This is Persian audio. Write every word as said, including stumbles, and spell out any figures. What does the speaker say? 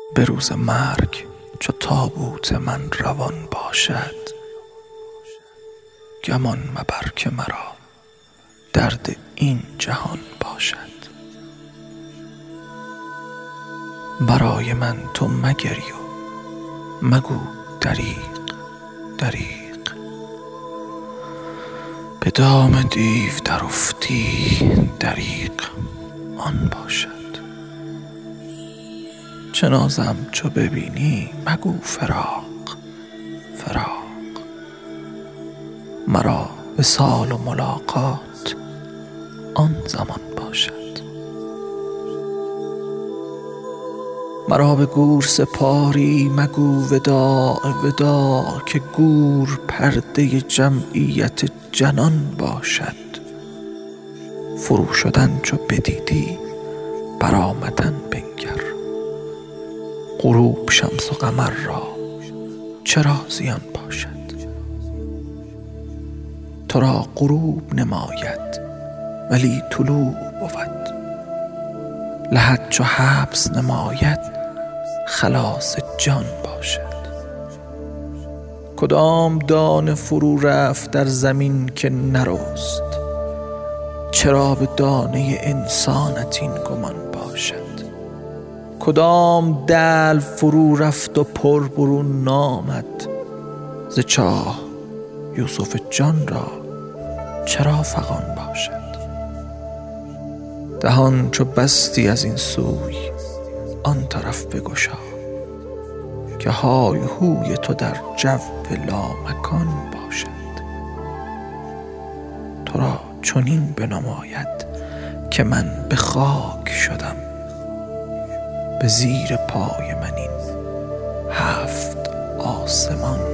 به روز مرگ چو تابوت من روان باشد، گمان مبر که مرا درد این جهان باشد. برای من تو مگری و مگو دریغ دریغ، به دام دیو در افتی دریغ آن باشد. چه نازم چو ببینی مگو فراق فراق، مرا وصال و ملاقات آن زمان باشد. مرا به گور سپاری مگو وداع وداع، که گور پرده جمعیت جنان باشد. فرو شدن چو بدیدی برآمدن بنگر، غروب شمس و قمر را چرا زیان باشد. تو را غروب نماید ولی طلوع بود، لحد چو حبس نماید خلاص جان باشد. کدام دانه فرو رفت در زمین که نرست، چرا به دانه انسانت این گمان باشد. کدام دلو فرو رفت و پر برون نامد، ز چاه یوسف جان را چرا فغان باشد. دهان چو بستی از این سوی آن طرف بگشا، که های هوی تو در جو لامکان باشد. تو را چنین بنماید که من به خاک شدم، به زیر پای من این هفت آسمان